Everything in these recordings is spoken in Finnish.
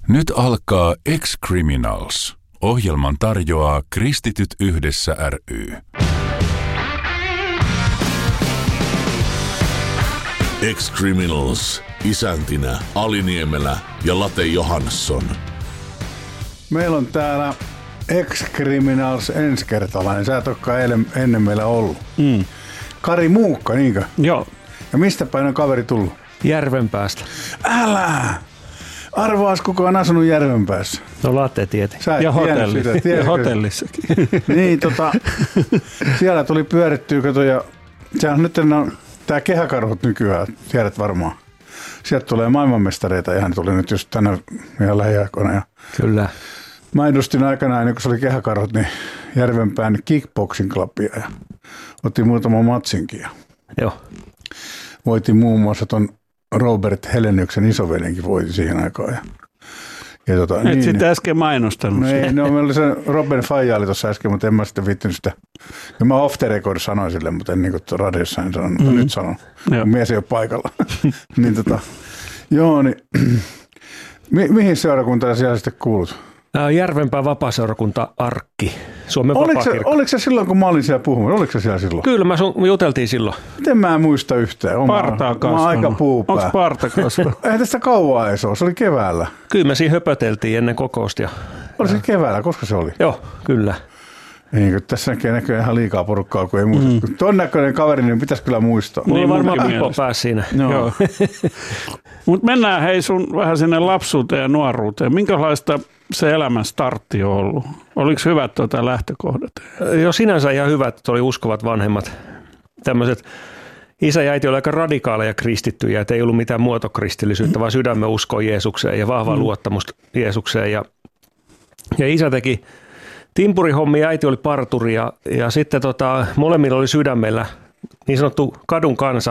Nyt alkaa Ex-Criminals. Ohjelman tarjoaa Kristityt yhdessä ry. Ex-Criminals. Isäntinä Ali Niemelä ja Late Johansson. Meillä on täällä Ex-Criminals ensikertalainen. Sä et olekaan ennen meillä ollut. Kari Muukka, niinkö? Joo. Ja mistä päin on kaveri tullut? Järvenpäästä. Älä! Arvaas, kuka on asunut Järvenpäässä? No Late tietenkin. Sä et ja tiennyt sitä, ja hotellissakin. Niin, siellä tuli pyörittyä, kato, ja sehän nyt on tää kehäkarhut nykyään, tiedät varmaan. Sieltä tulee maailmanmestareita, ja hän tuli nyt just tänä meidän lähiaikoina. Ja Kyllä. mä edustin aikanaan, kun se oli kehäkarhut, niin Järvenpään kickboxing clubia ja otin muutaman matsinkin. Ja Joo. voitin muun muassa ton Robert Heleniuksen isovelinkin voitin siihen aikaan. Ja Et sitten äsken mainostanut. No ei, no, meillä oli se Robin Faija oli tuossa äsken, mutta en mä sitten viittinyt sitä. Ja mä off the record sanoin sille, mutta en niin kuin radiossa en sanonut, mutta nyt sanon. Mies ei ole paikalla. Niin joo, niin mihin seurakuntaan siellä sitten kuulut? Järvenpään vapaaseurakunta Arkki, Suomen vapaakirkko. Oliko se silloin, kun mä olin siellä puhumassa? Oliko se siellä silloin? Kyllä, me juteltiin silloin. Miten mä en muista yhtään? Partaa kasvanut. Mä oon aika puupää. Onko parta kasvanut? Eihän tästä kauan ei se ole. Se oli keväällä. Kyllä me siinä höpöteltiin ennen kokousta. Oli se keväällä? Koska se oli? Joo, kyllä. Niin, tässä näkyy ihan liikaa porukkaa, kun ei muista. Tuon näköinen kaveri, niin pitäisi kyllä muistaa. Mulla niin, varmaan Pippo pääsi siinä. Joo. Mutta mennään hei sun vähän sinne lapsuuteen ja nuoruuteen. Minkälaista se elämän startti on ollut? Oliko hyvät lähtökohdat? Joo, sinänsä ihan hyvät, että oli uskovat vanhemmat. Tämmöiset isä ja äiti oli aika radikaaleja kristittyjä, että ei ollut mitään muotokristillisyyttä, vaan sydämen uskoa Jeesukseen ja vahvaa luottamusta Jeesukseen. Ja isä teki timpurihommia, äiti oli parturi ja sitten molemmilla oli sydämellä niin sanottu kadun kansa.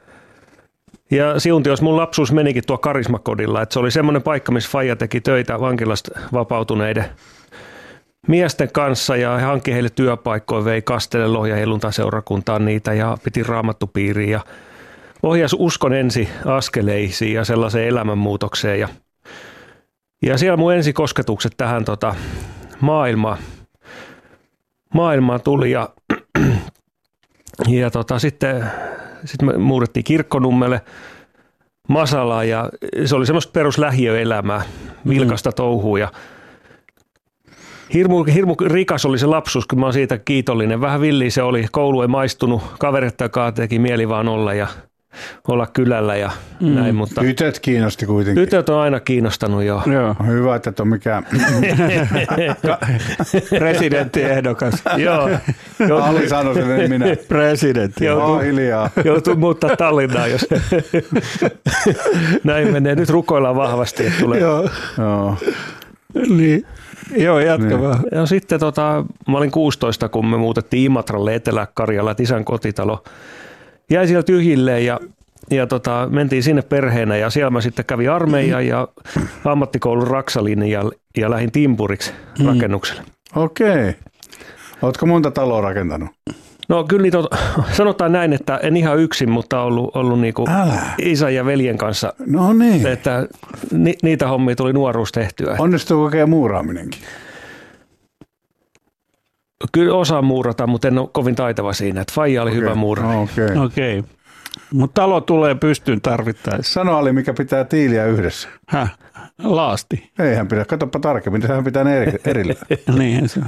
Ja siuntios mun lapsuus menikin tuo karismakodilla, että se oli semmoinen paikka, missä faija teki töitä vankilasta vapautuneiden miesten kanssa ja hankki heille työpaikkoja, vei Kastele Lohja helluntaseurakuntaan niitä ja piti raamattupiiriin ja ohjasi uskon ensi askeleisiin ja sellaiseen elämänmuutokseen. Ja siellä mun ensikosketukset tähän maailmaan tuli ja sitten me muutettiin Kirkkonummelle Masalaan ja se oli semmoista peruslähiöelämää, vilkasta touhua ja hirmu rikas oli se lapsuus, kun mä oon siitä kiitollinen. Vähän villiä se oli, koulu ei maistunut, kaverettakaan teki mieli vaan olla kylällä ja näin. Mutta tytöt kiinnosti kuitenkin. Tytöt on aina kiinnostanut jo. Joo. Hyvä, että et ole mikään presidenttiehdokas. Joo. Ali sanoi sen, en minä. Presidentti. Hiljaa. Joutuu muuttaa Tallinnaan, jos näin menee. Nyt rukoillaan vahvasti, että tulee. Joo. Niin. Joo, jatka vaan. Ja sitten mä olin 16, kun me muutettiin Imatralle Etelä-Karjala, että isän kotitalo jäi siellä tyhjilleen ja mentiin sinne perheenä ja siellä mä sitten kävin armeijan ja ammattikoulun Raksalinjalla ja lähdin timpuriksi rakennukselle. Okei. Ootko monta taloa rakentanut? No kyllä niitä sanotaan näin, että en ihan yksin, mutta ollut niinku isän ja veljen kanssa. No niin. Että niitä hommia tuli nuoruus tehtyä. Onnistuuko oikein muuraaminenkin? Kyllä osaan muurata, mutta en ole kovin taitava siinä. Että faija oli hyvä muurari. Okei. Mutta talo tulee pystyyn tarvittaessa. Sano Ali, mikä pitää tiiliä yhdessä. Laasti. Eihän pidä. Katsoppa tarkemmin. Sehän pitää ne erillään. Niinhän se on.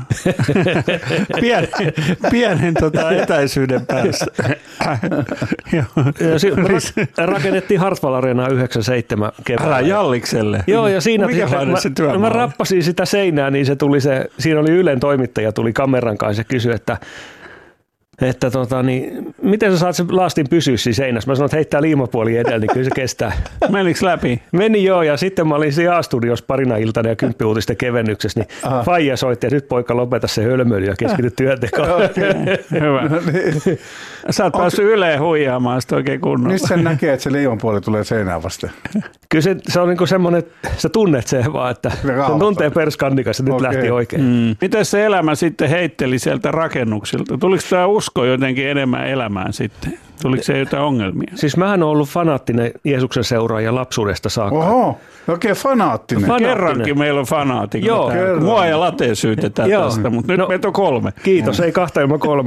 Pienen etäisyyden päässä. Rakennettiin Hartwall Areenaa 97 keväällä. Älä Jallikselle. Joo, ja siinä mä rappasin sitä seinää, niin siinä oli Ylen toimittaja, tuli kameran kanssa ja kysyi, että miten sä saat sen laastin pysyä siinä seinässä? Mä sanoin, että heittää liimapuoli edellä, niin kyllä se kestää. Menikö läpi? Meni joo, ja sitten mä olin siinä A-studiossa parina iltana ja 10-uutisten kevennyksessä, niin faija soitti, ja nyt poika lopeta se hölmöily ja keskity työntekoon. Hyvä. Sä oot päässyt Yleen huijaamaan sitä oikein kunnolla. Missä näkee, että se liimapuoli tulee seinään vasten? Kyllä se on niinku semmoinen, että sä tunnet sen vaan, että se tuntee perskannikas, ja nyt lähti oikein. Miten se elämä sitten heitteli sieltä rakennuksilta? Tuliko tämä usko jotenkin enemmän elämään sitten? Tuliko se jotain ongelmia? Siis mähän olen ollut fanaattinen Jeesuksen seuraaja lapsuudesta saakka. Oho, oikein fanaattinen. Kerrankin meillä on fanaatikko. Joo. Mua ja Lateen syytetään tästä, mutta nyt meitä on 3. Kiitos, ei 2 ilman 3.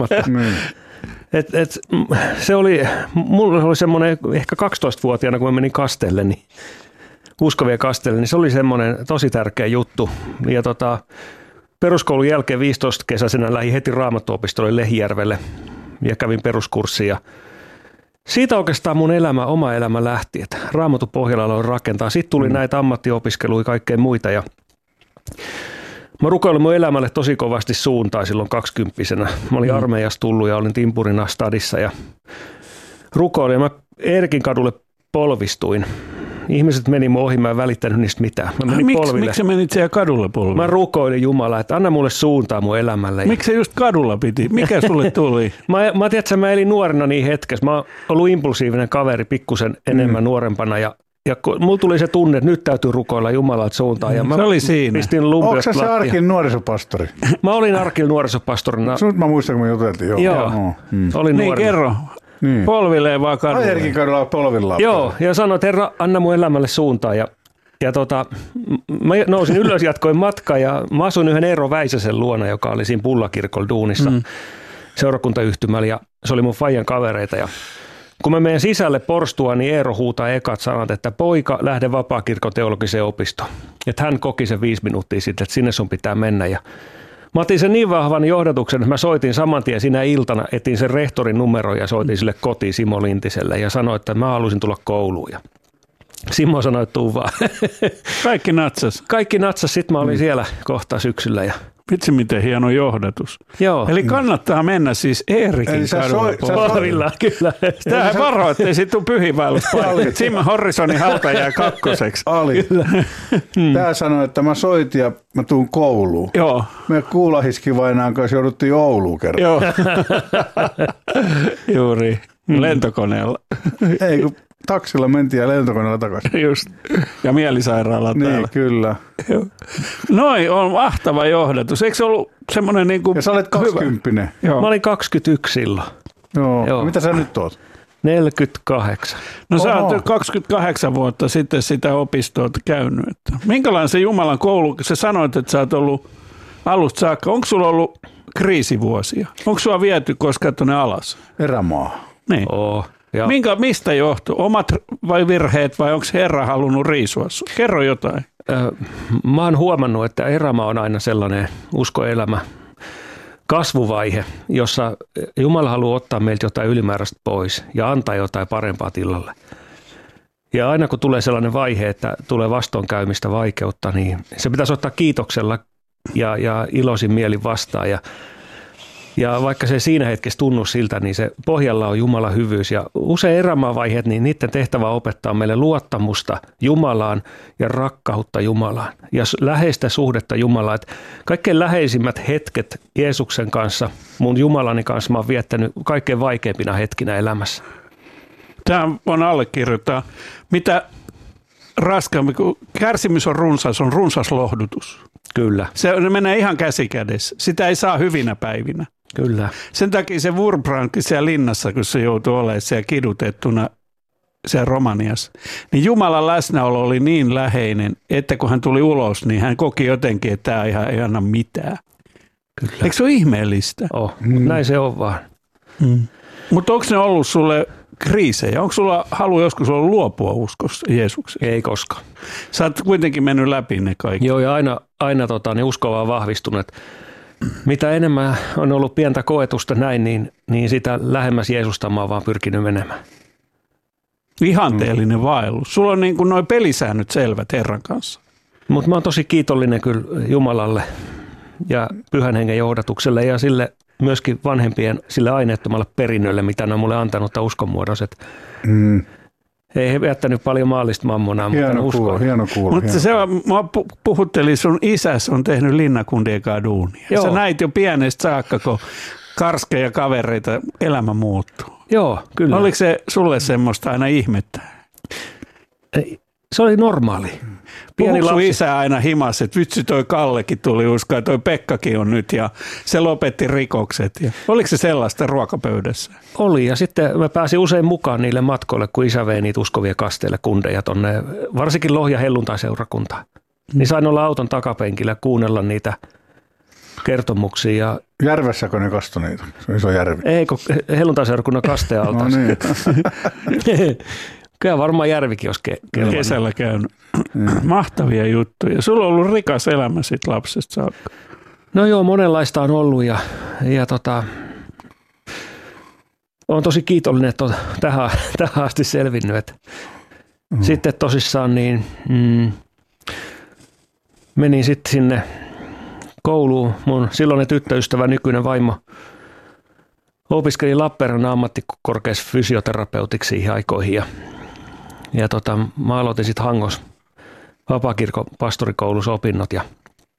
Se oli, mulla oli semmoinen ehkä 12-vuotiaana, kun mä menin kastelle, niin uskovien kastelle, niin se oli semmoinen tosi tärkeä juttu. Ja peruskoulun jälkeen 15 kesäisenä lähdin heti Raamattuopistolle Lehijärvelle ja kävin peruskurssia. Ja siitä oikeastaan mun oma elämä lähti, että Raamatun pohjalla aloin rakentaa. Sitten tuli näitä ammattiopiskeluja ja kaikkea muita. Ja mä rukoilin mun elämälle tosi kovasti suuntaa silloin 20-vuotiaana. Mä olin armeijasta tullut ja olin timpurina stadissa ja rukoilin. Ja mä Erkin kadulle polvistuin. Ihmiset meni mun ohi, mä en välittänyt niistä mitään. Mä menin polville. Miksi sä menit siellä kadulle polville? Mä rukoilin Jumalaa, että anna mulle suuntaa mun elämälle. Miksi se just kadulla piti? Mikä sulle tuli? mä elin nuorena niin hetkessä. Mä oon ollut impulsiivinen kaveri pikkusen enemmän nuorempana ja mulla tuli se tunne, että nyt täytyy rukoilla Jumalaa suuntaan. Ja se oli siinä. Pistin lumpiot Onko se Arkin nuorisopastori? Mä olin Arkin nuorisopastorina. Nyt mä muistan, kun me juteltiin. Joo. Olin niin, nuorena. kerro. Niin. Polvilleen vaan kadulle. Erkin kadulla polvillaan. Joo, ja sanoin, että Herra, anna mun elämälle suuntaa. Ja mä nousin ylös, jatkoin matkaa ja mä asuin yhden Eero Väisäsen luona, joka oli siinä Pullakirkolla duunissa seurakuntayhtymällä ja se oli mun faijan kavereita. Ja kun mä menen sisälle porstua, niin Eero huutaa ekat sanat, että poika, lähde Vapaakirkon teologiseen opistoon. Että hän koki sen 5 minuuttia sitten, että sinne sun pitää mennä. Ja mä otin sen niin vahvan johdatuksen, että mä soitin saman tien sinä iltana, etin sen rehtorin numeron ja soitin sille kotiin Simo Lintiselle ja sanoin, että mä haluaisin tulla kouluun. Ja Simo sanoi, että tuu vaan. Kaikki natsas. Kaikki natsas, sitten mä olin siellä kohta syksyllä. Ja vitsi, miten hieno johdatus. Joo. Eli kannattaa mennä siis Eerikin kadulla polvillaan, kyllä. Tämä varo, ettei siitä tule pyhiinvaelluspaikka. Sim Horrisonin hauta jää 2. Ali. Tää sanoi, että mä soitin ja mä tuun kouluun. Joo. Me Kuulahiskivainaan kanssa jouduttiin Ouluun kerran. Joo. Juuri. Lentokoneella. Ei, kun taksilla mentiin ja lentokoneella takaisin. Just. Ja mielisairaala niin, täällä. Kyllä. Noin, on mahtava johdatus. Eikö se ollut semmoinen niin kuin ja sä olet 20. Joo. Mä olin 21 silloin. Joo. Mitä sä nyt oot? 48. No sä oot 28 vuotta sitten sitä opistoa käynyt. Minkälainen se Jumalan koulu, sä sanoit, että sä oot ollut alusta saakka. Onko sulla ollut kriisivuosia? Onko sua viety koskaan tuonne alas? Erämaa. Niin. Mistä johtuu? Omat vai virheet vai onko Herra halunnut riisua sinua? Kerro jotain. Mä oon huomannut, että erämaa on aina sellainen uskoelämä kasvuvaihe, jossa Jumala haluaa ottaa meiltä jotain ylimääräistä pois ja antaa jotain parempaa tilalle. Ja aina kun tulee sellainen vaihe, että tulee vastoinkäymistä, vaikeutta, niin se pitäisi ottaa kiitoksella ja iloisin mielin vastaan. Ja vaikka se siinä hetkessä tunnu siltä, niin se pohjalla on Jumalan hyvyys. Ja usein erämaavaiheet, niin niiden tehtävä opettaa meille luottamusta Jumalaan ja rakkautta Jumalaan. Ja läheistä suhdetta Jumalaan. Että kaikkein läheisimmät hetket Jeesuksen kanssa, mun Jumalani kanssa, mä oon viettänyt kaikkein vaikeimpina hetkinä elämässä. Tämä on allekirjoittaa. Mitä raskaampi, kun kärsimys on runsas lohdutus. Kyllä. Se menee ihan käsi kädessä. Sitä ei saa hyvinä päivinä. Kyllä. Sen takia se Wurmbrandkin siellä linnassa, kun se joutui olemaan siellä kidutettuna siellä Romaniassa, niin Jumalan läsnäolo oli niin läheinen, että kun hän tuli ulos, niin hän koki jotenkin, että tämä ei anna mitään. Kyllä. Eikö se ole ihmeellistä? Näin se on vaan. Mutta onko ne ollut sulle kriisejä? Onko sulla halu joskus olla luopua uskossa Jeesuksesta? Ei koskaan. Sä oot kuitenkin mennyt läpi ne kaikki. Joo, ja aina ne usko vaan vahvistunut. Mitä enemmän on ollut pientä koetusta näin, niin sitä lähemmäs Jeesusta mä oon vaan pyrkinyt menemään. Ihanteellinen vaellus. Sulla on niin kuin noi pelisäännöt selvät Herran kanssa. Mutta mä oon tosi kiitollinen kyllä Jumalalle ja Pyhän Hengen johdatukselle ja sille myöskin vanhempien sille aineettomalle perinnölle, mitä ne on mulle antanut tai uskonmuodoiset. Ei he jättänyt paljon maallista mammonaa, mutta ne uskoo. Hieno kuulla. Mutta se puhutteli, sun isäs on tehnyt linnakundien kanssa duunia. Sä näit jo pienestä saakka, kun karskeja kavereita elämä muuttuu. Joo, kyllä. Oliko se sulle semmoista aina ihmettä? Se oli normaali. Puhuiko isä aina himas, että vitsi toi Kallekin tuli uskaa, toi Pekkakin on nyt ja se lopetti rikokset. Ja oliko se sellaista ruokapöydässä? Oli ja sitten mä pääsin usein mukaan niille matkoille, kun isä vei niitä uskovia kasteille kundeja tonne, varsinkin Lohja helluntaiseurakuntaan. Niin sain olla auton takapenkillä ja kuunnella niitä kertomuksia. Järvessäkö ne kastoi niitä? Se on iso järvi. Ei, kun helluntaiseurakunnan kastealtaas. No niin. Kyllä varmaan järvikin olisi kesällä käynyt. Mahtavia juttuja. Sulla on ollut rikas elämä sit lapsesta saakka. No joo, monenlaista on ollut ja olen tosi kiitollinen, että on tähän asti selvinnyt. Sitten tosissaan niin menin sitten sinne kouluun. Mun silloinen tyttöystävä, nykyinen vaimo, opiskeli Lappeenrannan ammattikorkeassa fysioterapeutiksi siihen aikoihin ja mä aloitin sitten Hangossa Vapaakirkon pastorikoulussa opinnot ja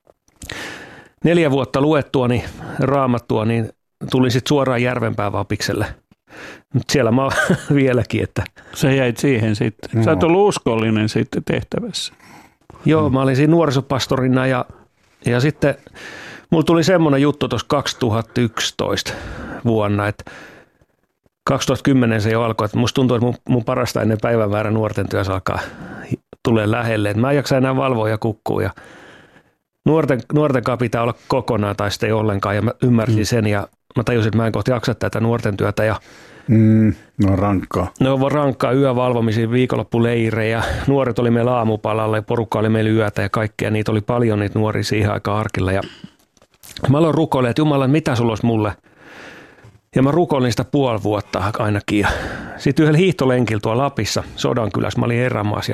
4 vuotta luettuani raamattua, niin tulin sitten suoraan Järvenpään Vapikselle. Mutta siellä mä oon vieläkin, että... Sä jäit siihen sitten. Sä oot ollut uskollinen sitten tehtävässä. Joo, mä olin siinä nuorisopastorina ja sitten mulla tuli semmoinen juttu tuossa 2011 vuonna, että 2010 se jo alkoi, että musta tuntuu, että mun parasta ennen päivämäärä nuorten työssä alkaa tulee lähelle. Että mä en jaksa enää valvoa ja kukkua ja nuorten kanssa pitää olla kokonaan tai sitten ei ollenkaan ja mä ymmärsin sen ja mä tajusin, että mä en kohta jaksa tätä nuorten työtä. Ja no rankkaa. Ne on rankkaa yövalvomisia, viikonloppuleirejä. Nuoret oli meillä aamupalalla ja porukka oli meillä yötä ja kaikkea. Niitä oli paljon niitä nuoria siihen aikaan arkilla. Ja mä aloin rukoilemaan, että Jumala, mitä sulla olisi mulle? Ja mä rukoilin sitä 5 vuotta ainakin. Sitten yhdellä hiihtolenkillä tuolla Lapissa, Sodankylässä, mä olin erämaassa.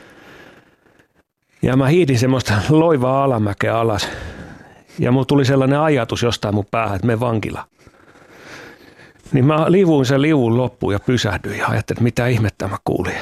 Ja mä hiidin semmoista loivaa alamäkeä alas. Ja mulla tuli sellainen ajatus jostain mun päähän, että mene vankilaan. Niin mä livuin sen livun loppuun ja pysähdyin ja ajattelin, että mitä ihmettä mä kuulin.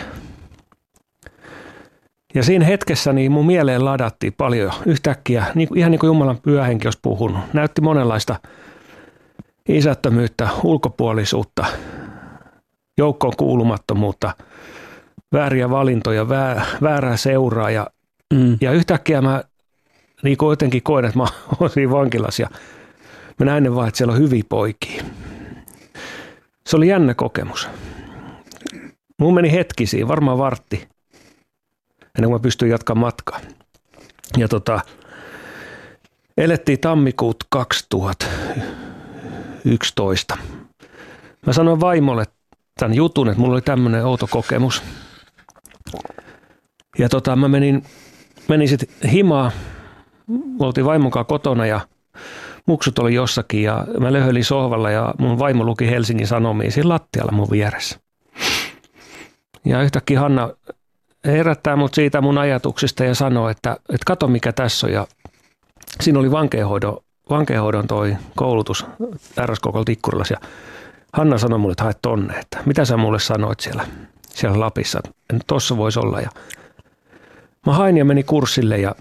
Ja siinä hetkessä niin mun mieleen ladattiin paljon yhtäkkiä, ihan niin kuin Jumalan pyhä henki olisi puhunut. Näytti monenlaista isättömyyttä, ulkopuolisuutta, joukkoon kuulumattomuutta, vääriä valintoja, väärää seuraa. Ja yhtäkkiä mä niin jotenkin koen, että mä oon siinä vankilassa ja mä näin vaan, että siellä on hyviä poikia. Se oli jännä kokemus. Mun meni hetkisiin, varmaan vartti, ennen kuin mä pystyin jatkamaan matkaa. Ja elettiin tammikuuta 2011. Mä sanoin vaimolle tämän jutun, että mulla oli tämmöinen outo kokemus. Ja mä menin sitten himaan. Oltiin vaimon kanssa kotona ja muksut oli jossakin ja mä löhöilin sohvalla ja mun vaimo luki Helsingin Sanomia siinä lattialla mun vieressä. Ja yhtäkkiä Hanna herättää mut siitä mun ajatuksista ja sanoo, että kato mikä tässä on. Ja siinä oli vankeinhoidon toi koulutus RSK:lla Tikkurilassa ja Hanna sanoi mulle, että hae tonne, että mitä sä mulle sanoit siellä Lapissa, että tossa voisi olla. Ja mä hain ja menin kurssille ja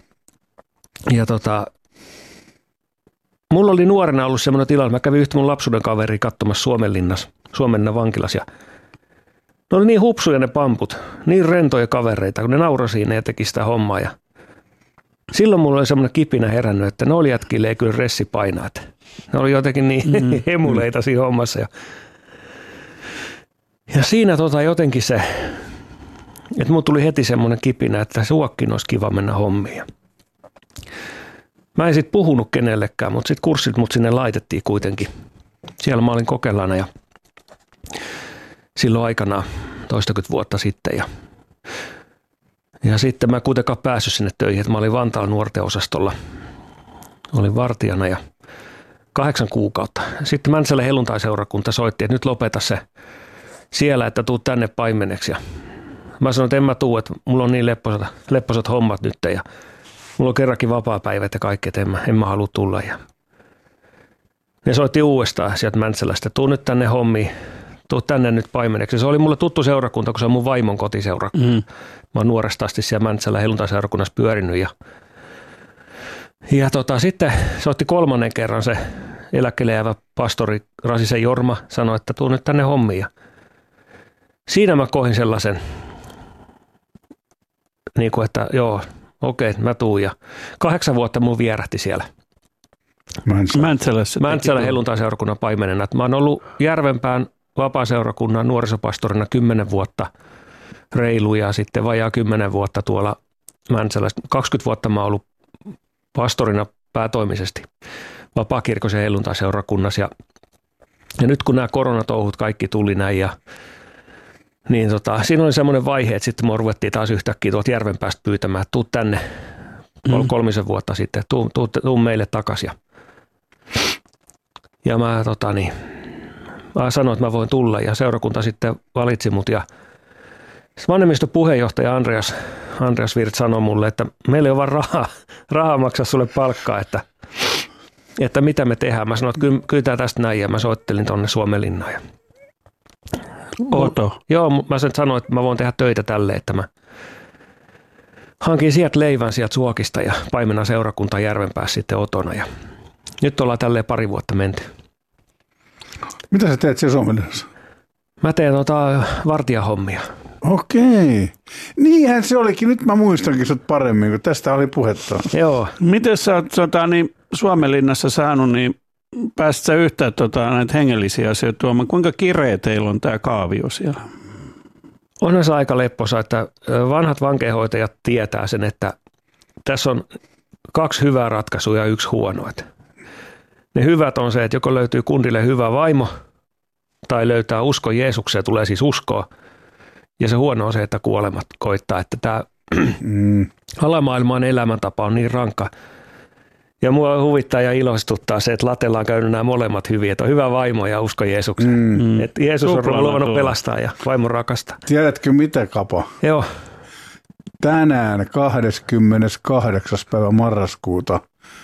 mulla oli nuorena ollut semmoinen tilanne, mä kävin yhtä mun lapsuuden kaveri katsomassa Suomenlinnan vankilassa ja ne oli niin hupsuja ne pamput, niin rentoja kavereita, kun ne nauroi siinä ja teki sitä hommaa ja silloin mulla oli semmoinen kipinä herännyt, että ne oli jätkille ei kyllä ressi painaa, että ne oli jotenkin niin hemuleita siinä hommassa ja siinä jotenkin se, että mulla tuli heti semmoinen kipinä, että suokkin olisi kiva mennä hommiin. Mä en sitten puhunut kenellekään, mutta sitten kurssit mut sinne laitettiin kuitenkin. Siellä mä olin kokeilana ja silloin aikanaan 20 vuotta sitten. Ja sitten mä en kuitenkaan päässyt sinne töihin, että mä olin Vantaalla nuorten osastolla. Olin vartijana ja 8 kuukautta. Sitten Mäntsälän helluntaiseurakunta soitti, että nyt lopeta se siellä, että tuu tänne paimeneksi. Ja mä sanoin, että en mä tuu, että mulla on niin lepposat hommat nyt ja mulla on kerrankin vapaapäivät ja kaikki, että en mä halua tulla. Ja ne soitti uudestaan sieltä Mäntsälästä, että tuu nyt tänne hommiin, tuu tänne nyt paimeneksi. Se oli mulle tuttu seurakunta, kun se on mun vaimon kotiseurakunta. Mä oon nuoresta asti siellä Mäntsälän helluntaiseurakunnassa pyörinyt. Ja sitten se otti 3. kerran se eläkkeelle jäävä pastori Rasisen Jorma, sanoi, että tuu nyt tänne hommiin. Ja siinä mä kohin sellaisen niin kuin, että joo, okei, mä tuun. Ja 8 vuotta mun vierähti siellä. Mäntsälän helluntai-seurakunnan paimenena. Mä oon ollut Järvenpään vapaaseurakunnan nuorisopastorina 10 vuotta reilu ja sitten vajaa 10 vuotta tuolla Mäntsälässä. 20 vuotta mä oon ollut pastorina päätoimisesti vapaakirkoisen helluntai-seurakunnassa. Ja nyt kun nämä koronatouhut kaikki tuli näin niin siinä oli semmoinen vaihe, että sitten me ruvettiin taas yhtäkkiä tuolta Järvenpäästä pyytämään, että tuu tänne 3 vuotta sitten, tuu meille takaisin. Ja mä sanoin, että mä voin tulla ja seurakunta sitten valitsi mut ja vanhemmiston puheenjohtaja Andreas Wirth sanoi mulle, että meillä ei ole vaan rahaa maksaa sulle palkkaa, että mitä me tehdään. Mä sanoin, että kyllä tää tästä näin ja mä soittelin tonne Suomenlinnaan. Oto. Joo, mä sanoin, että mä voin tehdä töitä tälle, että mä hankin sieltä leivän sieltä Suokista ja paimenan seurakunta Järvenpäässä sitten Otona ja nyt ollaan tälleen 2 vuotta menty. Mitä sä teet siellä Suomenlinnassa? Mä teen vartijahommia. Okei. Niinhän se olikin. Nyt mä muistankin sut paremmin, kun tästä oli puhetta. Joo. Miten sä oot Suomenlinnassa saanut, niin pääsit sä yhtään näitä hengellisiä asioita tuomaan? Kuinka kireä teillä on tämä kaavio siellä? Onhan se aika lepposa, että vanhat vankeinhoitajat tietää sen, että tässä on 2 hyvää ratkaisua ja 1 huono. Ne hyvät on se, että joko löytyy kundille hyvä vaimo tai löytää usko Jeesukseen, tulee siis uskoa. Ja se huono on se, että kuolemat koittaa, että tämä alamaailman elämäntapa on niin rankka. Ja mua huvittaa ja ilostuttaa se, että Latella on käynyt nämä molemmat hyvin, että on hyvä vaimo ja usko Jeesukseen. Että Jeesus on luvannut pelastaa ja vaimo rakastaa. Tiedätkö mitä, Kapa? Joo. Tänään 28. päivä marraskuuta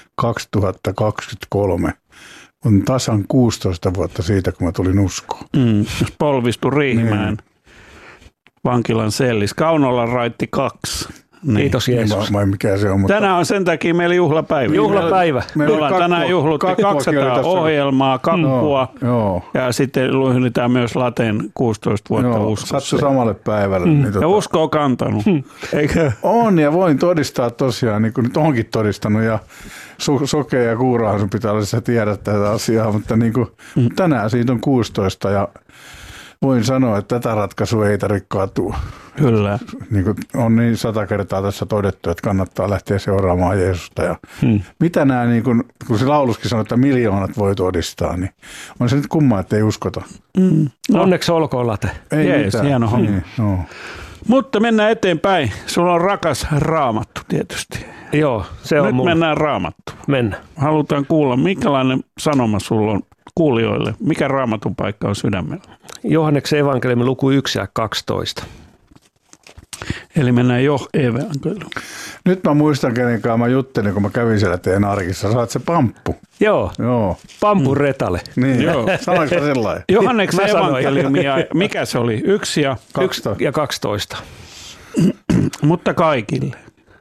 2023 on tasan 16 vuotta siitä, kun mä tulin uskoon. Polvistu Riihimäen vankilan sellis. Kaunolan raitti 2. Niin. Kiitos Jeesus. Mikä se on, mutta tänään on sen takia meillä juhlapäivä. Juhlapäivä. Me ollaan tänään juhluttu 200 ohjelmaa, kakkua ja sitten lyhennetään myös Laten 16 vuotta uskossa. Sattu samalle päivälle. Ja usko on kantanut. Eikö? On ja voin todistaa tosiaan, niin kuin nyt onkin todistanut ja Sokea ja Kuurahan sun pitää olla, sä tiedät tätä asiaa, mutta niin kuin, tänään siitä on 16 ja voin sanoa, että tätä ratkaisua ei tarvitse katua. Kyllä. Niin kuin on niin 100 kertaa tässä todettu, että kannattaa lähteä seuraamaan Jeesusta. Ja mitä nämä, niin kun se lauluskin sanoo, että miljoonat voi todistaa, niin on se nyt kumma, että ei uskota. Onneksi olkoon Late. Ei Jees, mitään. hieno homma. Niin, no. Mutta mennään eteenpäin. Sulla on rakas Raamattu tietysti. Joo, se on nyt mulla. Mennään Raamattuun. Mennään. Halutaan kuulla, minkälainen sanoma sulla on kuulijoille. Mikä Raamatun paikka on sydämellä? Johanneksen evankeliumi luku 1 ja 12. Eli mennään evankeliumiin. Nyt mä muistan, kenenkaan mä juttelin, kun mä kävin siellä teidän arkissa. Saat se pamppu. Joo. Pampun retale. Niin, sanoinko mä sellainen? Johanneksen evankeliumi, ja mikä se oli? 1 ja 12. Mutta kaikille,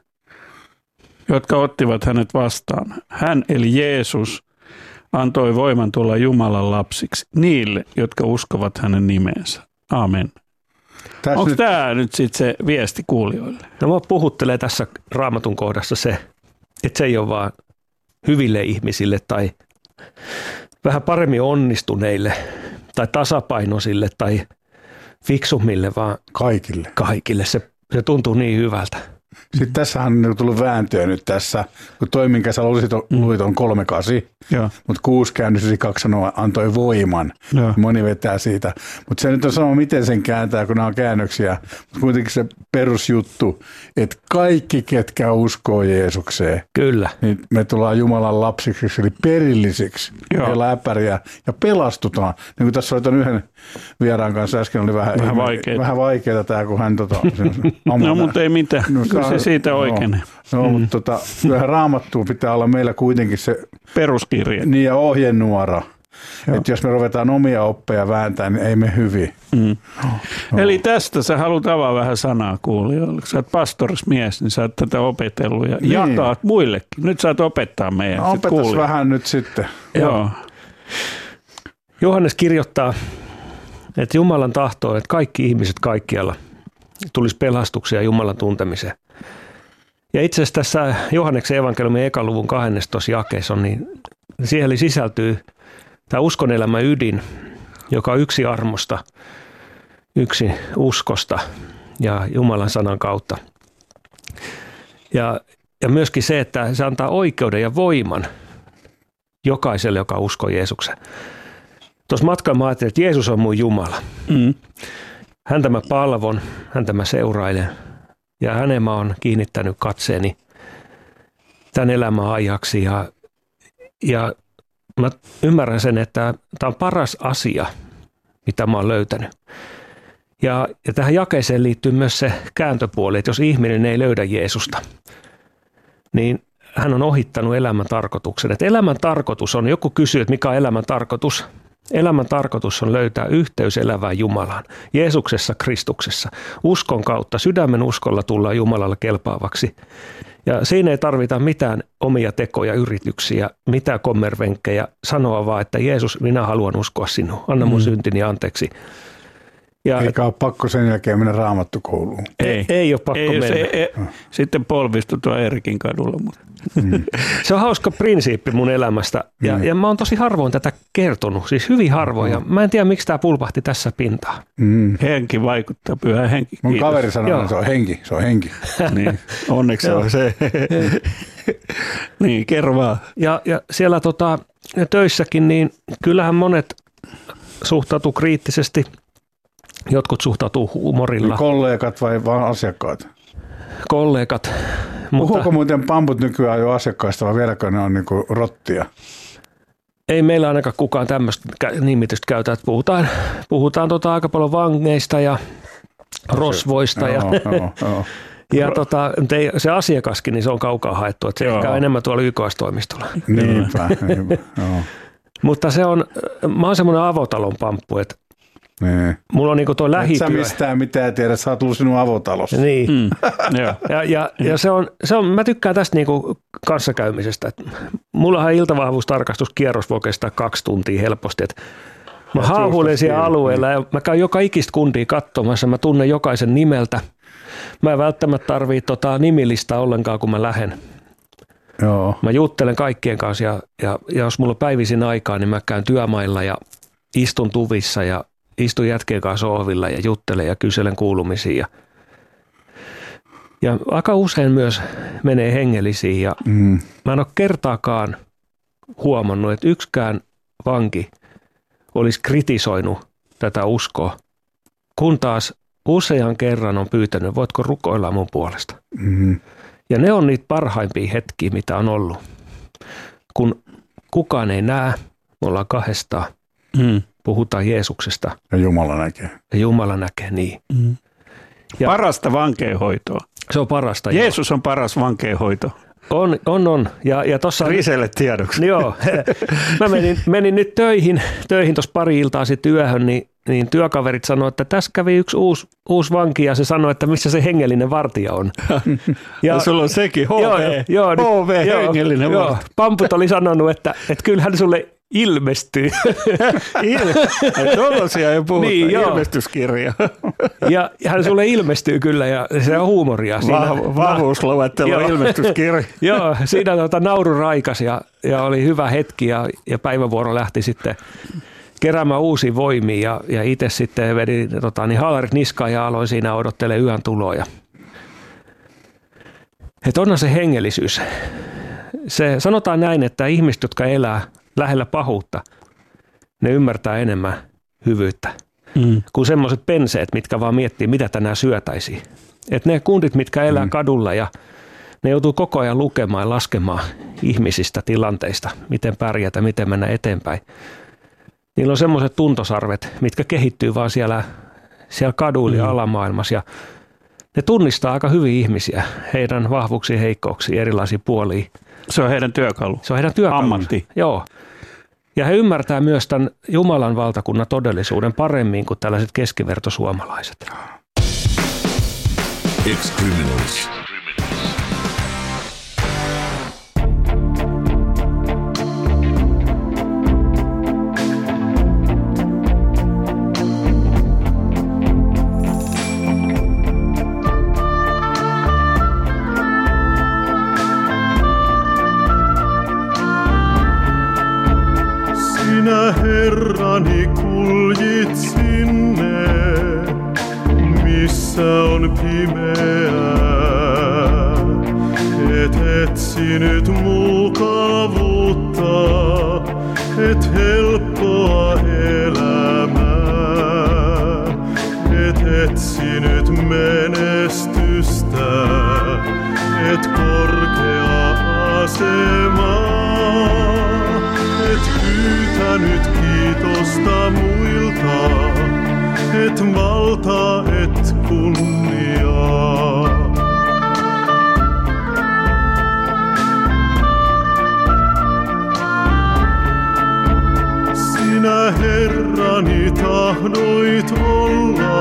jotka ottivat hänet vastaan, hän eli Jeesus antoi voiman tulla Jumalan lapsiksi niille, jotka uskovat hänen nimeensä. Amen. Onko tämä nyt sitten se viesti kuulijoille? No mua puhuttelee tässä Raamatun kohdassa se, että se ei ole vaan hyville ihmisille tai vähän paremmin onnistuneille tai tasapainoisille tai fiksummille, vaan kaikille. Se tuntuu niin hyvältä. Sitten tässähän on tullut vääntöä nyt tässä, kun toi, minkä sä luit on 3:8, mutta 6 käännös 2 sanoo, antoi voiman. Ja. Moni vetää siitä. Mutta se nyt on sama, miten sen kääntää, kun nämä on käännöksiä. Mutta kuitenkin se perusjuttu, että kaikki, ketkä uskoo Jeesukseen, kyllä, niin me tullaan Jumalan lapsiksi, eli perillisiksi, ja läpäriä ja pelastutaan. Niin kuin tässä oli ton yhden vieraan kanssa äsken, oli vähän vaikeaa tämä, kun hän no, mutta ei mitään. Kyllä se siitä oikein. No, mutta kyllähän Raamattuun pitää olla meillä kuitenkin se peruskirja. Niin ja ohjenuora. Että jos me ruvetaan omia oppeja vääntämään, niin ei me hyvin. Eli tästä sä haluat avaa vähän sanaa kuulijoille. Sä oot pastorismies, niin sä oot tätä opetellut ja jakaat muillekin. Nyt saat opettaa meidän. Opetas vähän nyt sitten. Joo. Johannes kirjoittaa, että Jumalan tahto on, että kaikki ihmiset kaikkialla tulisi pelastuksia Jumalan tuntemiseen. Ja itse asiassa tässä Johanneksen evankeliumin ekan luvun 12 jakeessa on, niin siihen sisältyy tämä uskonelämän ydin, joka on yksi armosta, yksi uskosta ja Jumalan sanan kautta. Ja myöskin se, että se antaa oikeuden ja voiman jokaiselle, joka uskoo Jeesukseen. Tuossa matkalla mä ajattelin, että Jeesus on mun Jumala. Häntä mä palvon, häntä mä seurailen ja hänen mä oon kiinnittänyt katseeni tämän elämän ajaksi. Ja mä ymmärrän sen, että tämä on paras asia, mitä mä oon löytänyt. Ja tähän jakeeseen liittyy myös se kääntöpuoli, että jos ihminen ei löydä Jeesusta, niin hän on ohittanut elämän tarkoituksen. Että elämän tarkoitus on, joku kysyy, että mikä on elämän tarkoitus. Elämän tarkoitus on löytää yhteys elävään Jumalaan, Jeesuksessa, Kristuksessa. Uskon kautta, sydämen uskolla tullaan Jumalalle kelpaavaksi. Ja siinä ei tarvita mitään omia tekoja, yrityksiä, mitään kommervenkkejä, sanoa vaan, että Jeesus, minä haluan uskoa sinuun, anna mun syntini anteeksi. Ja eikä ole pakko sen jälkeen mennä Raamattukouluun. Ei ole pakko mennä. Sitten polvistu tuo Erikin kadulla. Se on hauska prinsiippi mun elämästä ja mä oon tosi harvoin tätä kertonut, siis hyvin harvoin. Ja mä en tiedä, miksi tämä pulpahti tässä pintaan. Henki vaikuttaa, pyhä henki. Mun kaveri sanoo, että se on henki. Niin, onneksi on se. Niin, kerro vaan. Ja siellä töissäkin, niin kyllähän monet suhtautuu kriittisesti. Jotkut suhtautuu humorilla. Niin kollegat vai vaan asiakkaat? Kollegat. Puhuuko muuten pamput nykyään jo asiakkaista vai vieläkö ne on niinku rottia? Ei meillä ainakaan kukaan tämmöistä nimitystä käytä, että puhutaan aika paljon vangeista ja rosvoista. Joo. Ja se asiakaskin, niin se on kaukaa haettu, että se käy enemmän tuolla YKS-toimistolla. Niinpä, joo. Mutta mä oon semmoinen avotalon pamppu, että niin. Mulla on niinku tuo lähityö. Et sä mistään mitään tiedä, sä oot tullut sinun avotalossa. Niin. Ja se on, mä tykkään tästä niinku kanssakäymisestä. Mullahan iltavahvuustarkastuskierros voi kestää 2 tuntia helposti. Mä haahuilen siellä alueella ja mä käyn joka ikistä kundia katsomassa. Mä tunnen jokaisen nimeltä. Mä en välttämättä tarvitse nimilistaa ollenkaan, kun mä lähden. Joo. Mä juttelen kaikkien kanssa ja jos mulla on päivisin aikaa, niin mä käyn työmailla ja istun tuvissa ja istun jätkien kanssa sohvilla ja juttelen ja kyselen kuulumisia. Ja aika usein myös menee hengellisiin ja mä en ole kertaakaan huomannut, että yksikään vanki olisi kritisoinut tätä uskoa, kun taas usean kerran on pyytänyt, voitko rukoilla mun puolesta. Ja ne on niitä parhaimpia hetkiä, mitä on ollut. Kun kukaan ei näe, me ollaan kahdestaan. Puhutaan Jeesuksesta. Ja Jumala näkee. Ja Jumala näkee, niin. Ja parasta vankeinhoitoa. Se on parasta. Jeesus on paras vankeinhoito. On. Ja tossa Riselle tiedoksi. Joo. Mä menin nyt töihin tuossa pari iltaa sitten yöhön, niin työkaverit sanoi, että tässä kävi yksi uusi vanki ja se sanoi, että missä se hengellinen vartija on. Ja sulla on sekin, HV hengellinen vartija. Pamput oli sanonut, että kyllähän sulle ilmestyy. Tuollaisia ei puhuta, niin, ilmestyskirja. Ja hän sulle ilmestyy kyllä ja se on huumoria. Vahvuusluettelo ilmestyskirja. Joo, siinä nauru raikas ja oli hyvä hetki ja päivävuoro lähti sitten keräämään uusia voimia ja itse sitten vedin haalarit niskaan ja aloin siinä odottelemaan yön tuloja. Että onhan se hengellisyys. Se, sanotaan näin, että ihmiset, jotka elää lähellä pahuutta, ne ymmärtää enemmän hyvyyttä kuin semmoiset penseet, mitkä vaan miettii, mitä tänään syötäisiin. Että ne kundit, mitkä elää kadulla ja ne joutuu koko ajan lukemaan ja laskemaan ihmisistä, tilanteista, miten pärjätä, miten mennä eteenpäin. Niillä on semmoiset tuntosarvet, mitkä kehittyy vaan siellä kaduilla ja alamaailmassa ja ne tunnistaa aika hyvin ihmisiä, heidän vahvuuksiin, heikkouksiin, erilaisiin puoliin. Se on heidän työkalu. Se on heidän työkalu. Ammatti. Joo. Ja he ymmärtää myös tämän Jumalan valtakunnan todellisuuden paremmin kuin tällaiset keskivertosuomalaiset. Ex-Criminals. Herrani, kuljit sinne, missä on pimeää. Et etsinyt mukavuutta, et helppoa elämää. Et etsinyt menestystä, et korkeaa asemaa. Et pyytänyt kiitosta muilta, et valta, et kunniaa. Sinä Herrani tahdoit olla,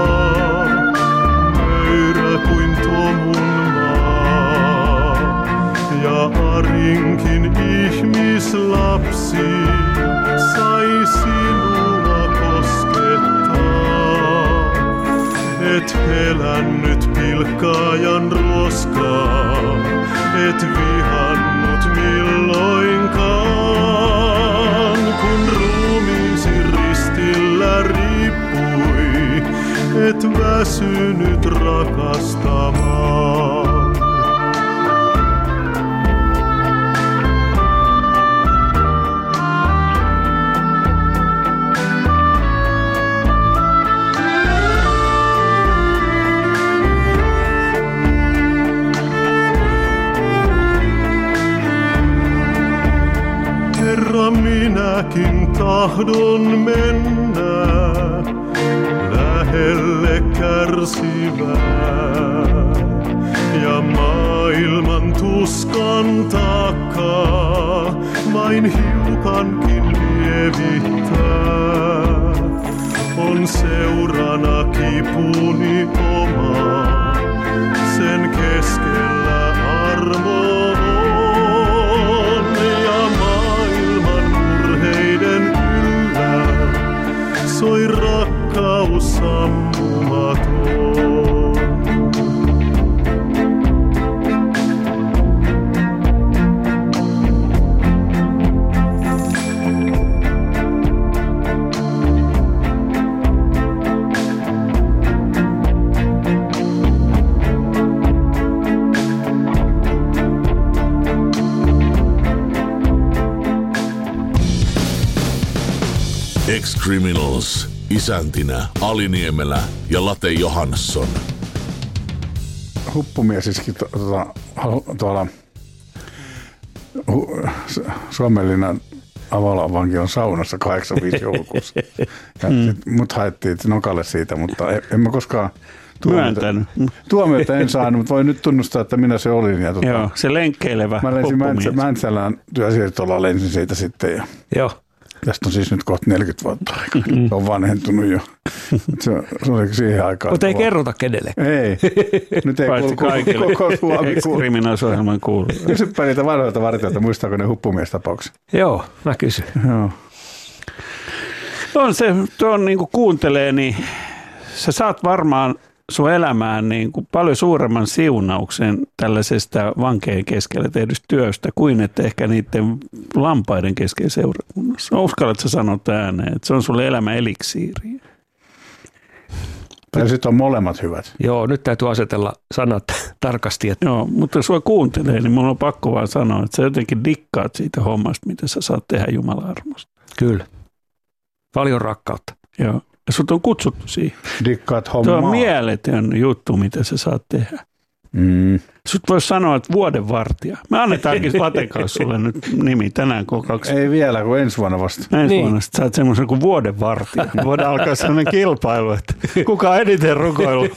möyrä kuin tomun maa, ja Arinkin ihmislapsi sai sinua koskettaa. Et pelännyt pilkkaajan ruoskaa, et vihannut milloinkaan, kun ruumiisi ristillä riippui, et väsynyt rakastamaan. Herra, minäkin tahdon mennä lähelle kärsivää ja maailman tuskan takaa vain hiukankin lievittää. On seurana kipuni oma, sen keskellä armo on ja maailman murheiden yllä soi rakkaus sammumaton. Ex-Criminals, isäntinä Aliniemelä ja Late Johansson. Huppumies iski tuolla Suomenlinnan Avalan vankilan saunassa 85 joulukuussa. Mut haettiin nokalle siitä, mutta en mä koskaan tuomiota en saanut, mutta voin nyt tunnustaa, että minä se olin. Ja joo, se lenkkeilevä huppumies. Mä Mäntsälään työsiirtolla lensin siitä sitten. Joo. Tästä on siis nyt kohta 40 vuotta aikaa. Se on vanhentunut jo. Se oli siihen aikaan. Mutta ei kerrota kenellekään. Ei. Nyt ei koko Suomi Ex-Criminals-ohjelman kuuluu. Kysypä niitä vanhoilta vartijoilta, muistaako ne huppumiestapauksia? Joo, mä kysyn. Joo. On se, tuon niin kuin kuuntelee, niin sä saat varmaan sun elämään niin kuin paljon suuremman siunauksen tällaisesta vankeen keskellä tehdystä työstä kuin että ehkä niiden lampaiden keskellä seurakunnassa. Uskallatko sä sanoa ääneen, että se on sulle elämän eliksiiri? Tai sitten on molemmat hyvät. Joo, nyt täytyy asetella sanat tarkasti. Että... Joo, mutta jos sua kuuntelee, niin mun on pakko vaan sanoa, että sä jotenkin dikkaat siitä hommasta, mitä sä saat tehdä Jumalan armosta. Kyllä. Paljon rakkautta. Joo. Ja sut on kutsuttu siihen. Dikkaat hommaa. Tuo on mieletön juttu, mitä sä saat tehdä. Sut voisi sanoa, että vuodenvartija. Me annetaankin Laten kanssa sulle nyt nimi tänään kokaksi. Ei vielä, kun ensi vuonna vasta. Ensi vuonna sä oot semmoisen kuin vuodenvartija. Voidaan alkaa sellainen kilpailu, että kuka on eniten rukoillut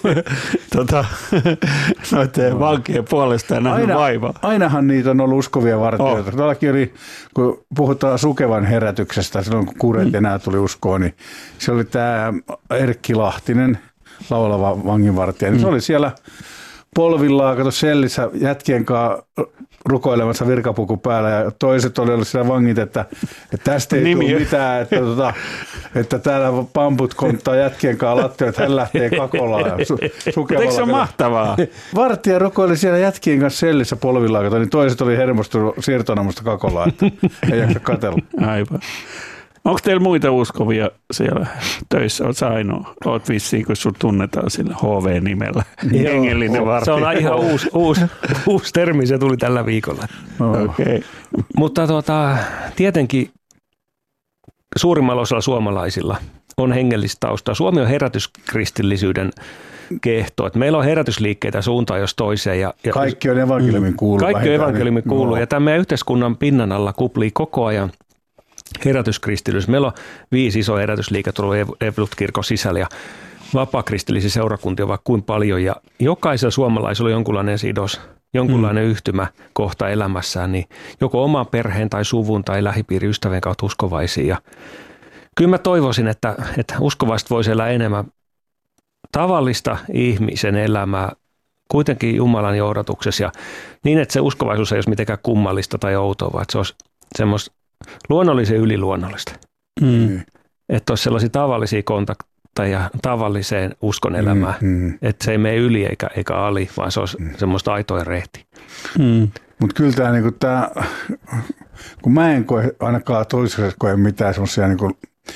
noiden vankien puolesta ja nähnyt vaivaa. Ainahan niitä on ollut uskovia vartijoita. Tuollakin oli, kun puhutaan Sukevan herätyksestä, silloin kun kuuret enää tuli uskoon, niin se oli tämä Erkki Lahtinen, laulava vanginvartija. Niin se oli siellä polvillaan, kato sellissä jätkien kanssa rukoilemassa virkapuku päällä ja toiset oli ollut siellä vangit, että tästä ei tule mitään, että täällä pamput konttaa jätkien kanssa lattia, että hän lähtee kakolaan. Eikö se ole mahtavaa? Vartija rukoili siellä jätkien kanssa sellissä polvillaan, kato, niin toiset oli hermostunut siirtonamusta kakolaan, että ei jaksa katsella. Aivan. Onko teillä muita uskovia siellä töissä? Oletko ainoa? Olet vissiin, kun sinut tunnetaan sillä HV-nimellä. Hengellinen vartija. Se on ihan uusi termi, se tuli tällä viikolla. Okay. Mutta tietenkin suurimmalla osalla suomalaisilla on hengellistä taustaa. Suomi on herätyskristillisyyden kehto. Että meillä on herätysliikkeitä suuntaan jos toiseen. Ja kaikki on evankeliumin kuulu. Kaikki on evankeliumin kuulu. Ja tämä meidän yhteiskunnan pinnan alla kuplii koko ajan herätyskristillisyys. Meillä on 5 isoa herätysliikettä tullut Evankelisluterilainen sisällä ja vapaakristillisia seurakuntia vaikka kuin paljon. Ja jokaisella suomalaisella on jonkunlainen sidos, jonkunlainen yhtymäkohta elämässään, niin joko oman perheen tai suvun tai lähipiirin ystävien kautta uskovaisia. Ja kyllä mä toivoisin, että uskovaiset voisi elää enemmän tavallista ihmisen elämää kuitenkin Jumalan johdatuksessa ja niin, että se uskovaisuus ei olisi mitenkään kummallista tai outoa, vaan että se olisi semmoista luonnollisen yliluonnollista. Että olisi sellaisia tavallisia kontakteja tavalliseen uskon elämään. Että se ei mene yli eikä ali, vaan se olisi semmoista aitoa ja rehtiä. Mutta kyllä tämä, niinku, kun mä en koe, ainakaan toisessa koe mitään semmoisia niinku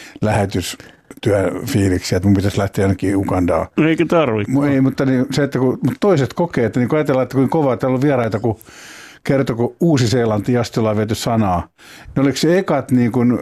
lähetystyöfiiliksiä, että mun pitäisi lähteä jonnekin Ugandaan. Eikä tarvitse. Ei, mutta niin, se, että kun toiset kokee, että niin ajatellaan, että kuinka kovaa, täällä on vieraita, kun kertoi, kun Uusi-Seelanti asti ollaan viety sanaa. Niin oliko se ekat niin kuin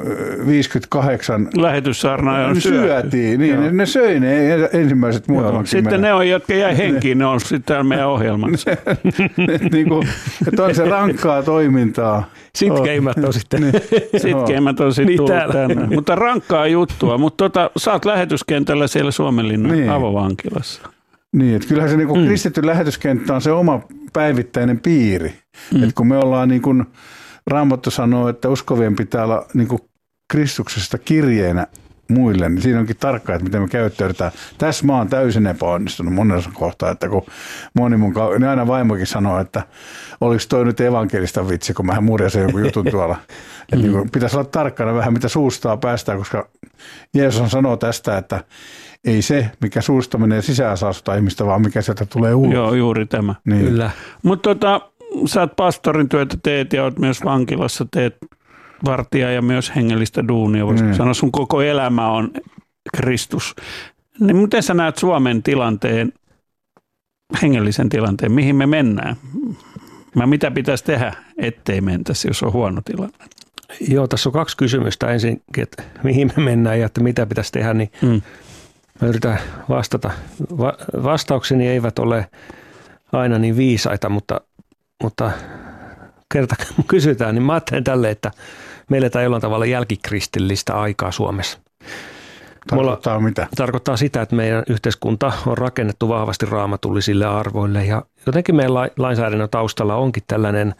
58 lähetyssaarnaajan syötiin? Niin, ne söi ne ensimmäiset muutamaksi. Sitten ne on, jotka jäi henkiin, ne on sitten täällä meidän ohjelmassa. Niin kuin, että on se rankkaa toimintaa. Sitkeimmät on sitten. Sitkeimmät on sitten tullut tänne. Mutta rankkaa juttua. Mutta sä oot lähetyskentällä siellä Suomenlinnan avovankilassa. Niin, että kyllähän se niin kuin kristitty lähetyskenttä on se oma päivittäinen piiri. Että kun me ollaan niin kuin Raamattu sanoo, että uskovien pitää olla niin kuin Kristuksesta kirjeenä muille, niin siinä onkin tarkkaa, että miten me käyttäydytään. Tässä mä oon täysin epäonnistunut monessa kohtaa, että kun moni mun niin aina vaimokin sanoo, että oliko toi nyt evankelista vitsi, kun mähän murjasin jonkun jutun tuolla. Että niin kuin pitäisi olla tarkkana vähän, mitä suustaa päästään, koska Jeesus sanoo tästä, että ei se, mikä suusta menee sisään saastuttaa ihmistä, vaan mikä sieltä tulee ulos. Joo, juuri tämä. Niin. Kyllä. Mutta sä oot pastorin työtä teet ja oot myös vankilassa, teet vartija ja myös hengellistä duunia. Voisiko sanoa, sun koko elämä on Kristus. Niin miten sä näet Suomen tilanteen, hengellisen tilanteen, mihin me mennään? Mitä pitäisi tehdä, ettei mentäisi, jos on huono tilanne? Joo, tässä on 2 kysymystä. Ensin, että mihin me mennään ja että mitä pitäisi tehdä, niin mä yritän vastata. Vastaukseni eivät ole aina niin viisaita, mutta kerta kysytään, niin mä ajattelen tälle, että meillä ei jollain tavalla jälkikristillistä aikaa Suomessa. Tarkoittaa mitä? Tarkoittaa sitä, että meidän yhteiskunta on rakennettu vahvasti raamatullisille arvoille ja jotenkin meidän lainsäädännön taustalla onkin tällainen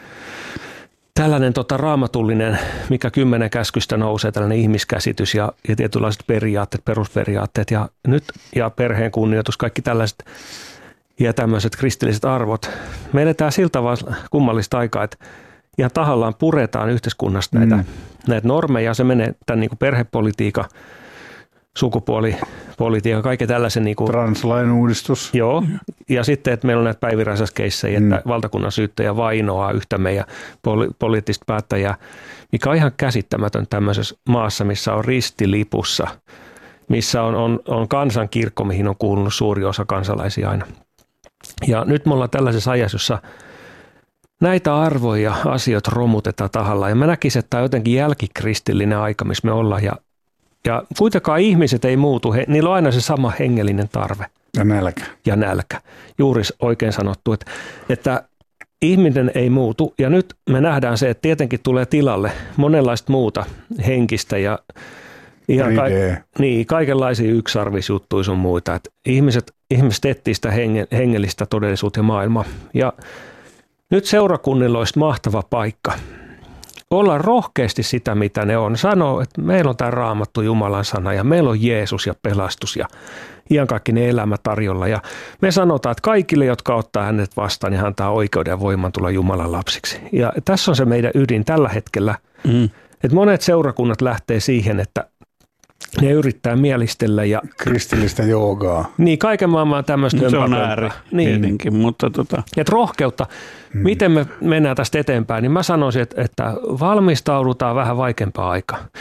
raamatullinen, mikä 10 käskystä nousee, tällainen ihmiskäsitys ja tietynlaiset periaatteet, perusperiaatteet ja perheen kunnioitus, kaikki tällaiset ja tämmöiset kristilliset arvot. Me eletään siltä tavalla kummallista aikaa, että ihan tahallaan puretaan yhteiskunnasta näitä normeja. Se menee tämän niin kuin perhepolitiikan, sukupuolipolitiikan, kaiken tällaisen. Niin kuin, translain uudistus. Joo, ja sitten, että meillä on näitä päiviräiskeissejä, että valtakunnan syyttäjä vainoaa yhtä meidän poliittista päättäjää, mikä on ihan käsittämätön tämmöisessä maassa, missä on ristilipussa, missä on kansankirkko, mihin on kuulunut suuri osa kansalaisia aina. Ja nyt me ollaan tällaisessa ajassa, jossa näitä arvoja ja asioita romutetaan tahallaan. Ja mä näkisin, että tämä on jotenkin jälkikristillinen aika, missä me ollaan. Ja kuitenkaan ihmiset ei muutu. Niillä on aina se sama hengellinen tarve. Ja nälkä. Juuri oikein sanottu, että ihminen ei muutu. Ja nyt me nähdään se, että tietenkin tulee tilalle monenlaista muuta henkistä ja ihan kaikenlaisia yksarvisjuttuja sun muita. Että ihmiset etsii sitä hengellistä todellisuutta ja maailmaa. Ja nyt seurakunnilla olisi mahtava paikka olla rohkeasti sitä, mitä ne on. Sanoo, että meillä on tämä Raamattu Jumalan sana ja meillä on Jeesus ja pelastus ja iankaikkinen elämä tarjolla. Ja me sanotaan, että kaikille, jotka ottaa hänet vastaan, niin hän antaa oikeuden ja voiman tulla Jumalan lapsiksi. Ja tässä on se meidän ydin tällä hetkellä. Että monet seurakunnat lähtee siihen, että ne yrittää mielistellä ja kristillistä joogaa. Niin, kaiken maailman tämmöistä. Se on ääri tietenkin, mutta Että rohkeutta, miten me mennään tästä eteenpäin, niin mä sanoisin, että valmistaudutaan vähän vaikeampaa aikaa.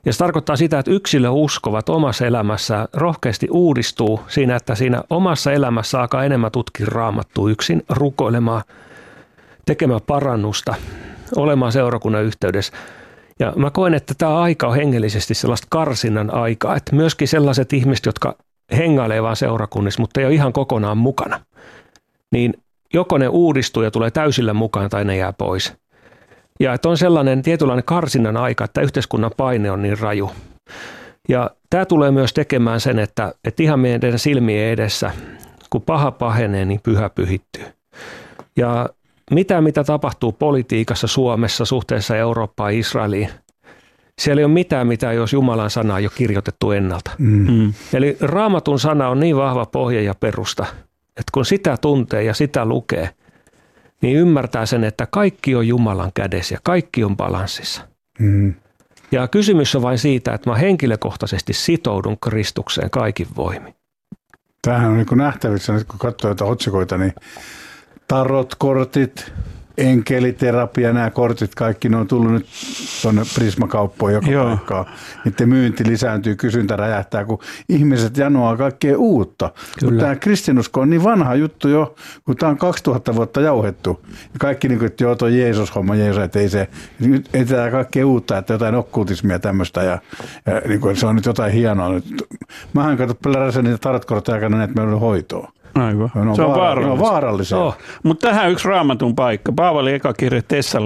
Ja se tarkoittaa sitä, että yksilö uskovat omassa elämässä rohkeasti uudistuu siinä, että siinä omassa elämässä alkaa enemmän tutkia Raamattua yksin, rukoilemaan, tekemään parannusta, olemaan seurakunnan yhteydessä. Ja mä koen, että tämä aika on hengellisesti sellaista karsinnan aikaa, että myöskin sellaiset ihmiset, jotka hengailee vaan seurakunnissa, mutta ei ole ihan kokonaan mukana, niin joko ne uudistuu ja tulee täysillä mukaan tai ne jää pois. Ja että on sellainen tietynlainen karsinnan aika, että yhteiskunnan paine on niin raju. Ja tämä tulee myös tekemään sen, että ihan meidän silmien edessä, kun paha pahenee, niin pyhä pyhittyy. Ja mitä tapahtuu politiikassa Suomessa suhteessa Eurooppaan ja Israeliin, siellä ei ole mitään, mitä jos Jumalan sana on jo kirjoitettu ennalta. Eli Raamatun sana on niin vahva pohja ja perusta, että kun sitä tuntee ja sitä lukee, niin ymmärtää sen, että kaikki on Jumalan kädessä ja kaikki on balanssissa. Ja kysymys on vain siitä, että mä henkilökohtaisesti sitoudun Kristukseen kaikin voimin. Tämähän on niin kuin nähtävissä, nyt kun katsoo jotain otsikoita, niin tarot-kortit, enkeliterapia, nämä kortit, kaikki ne on tullut nyt tuonne Prisma-kauppoon joka paikkaan. Niiden myynti lisääntyy, kysyntä räjähtää, kun ihmiset janoaa kaikkea uutta. Mutta tämä kristinusko on niin vanha juttu jo, kun tämä on 2000 vuotta jauhettu. Ja kaikki niin kuin, että joo, tuo Jeesus-homma, että ei tämä kaikkea uutta, että jotain okkultismia tämmöistä ja niin kuin, se on nyt jotain hienoa. Mähän katson pelärässä niitä tarot-kortteja aikana, että meillä on hoitoa. Aivan. Se on vaarallisia. Mutta tähän yksi Raamatun paikka. Paavali eka kirje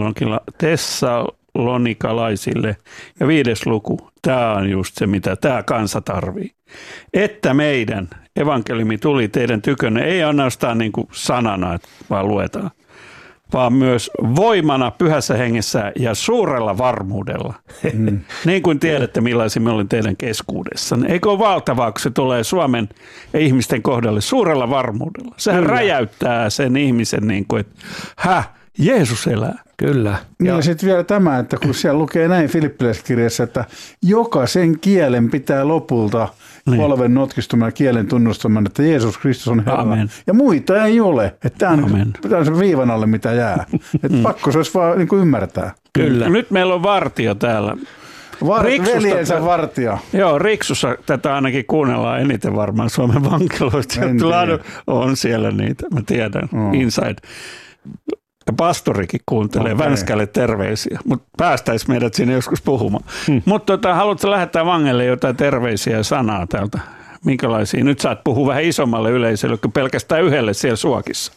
Tessalonikalaisille ja 5. luku. Tämä on just se, mitä tämä kansa tarvii. Että meidän evankeliumi tuli teidän tykönne, ei ainoastaan niin kuin sanana, vaan luetaan, vaan myös voimana pyhässä hengessä ja suurella varmuudella. Niin kuin tiedätte, millaisia me olin teidän keskuudessanne. Eikö ole valtavaa, kun se tulee Suomen ihmisten kohdalle suurella varmuudella? Sehän räjäyttää sen ihmisen, niin kuin, että Jeesus elää. Kyllä. Ja sitten vielä tämä, että kun siellä lukee näin Filippiläiskirjassa, että jokaisen kielen pitää lopulta polven notkistumana kielen tunnustamaan, että Jeesus Kristus on Herra. Amen. Ja muita ei ole. Että tämä on se viivan alle, mitä jää. Että pakko se olisi vaan niin kuin ymmärtää. Kyllä. Nyt meillä on vartio täällä. Veljensä vartija. Joo, Riksussa tätä ainakin kuunnellaan eniten varmaan Suomen vankiloista. On siellä niitä, mä tiedän, inside. Ja pastorikin kuuntelee Vänskälle terveisiä, mutta päästäisi meidät sinne joskus puhumaan. Mutta haluatko lähettää vangeille jotain terveisiä ja sanaa täältä? Minkälaisia? Nyt saat puhua vähän isommalle yleisölle kuin pelkästään yhdelle siellä Suokissa.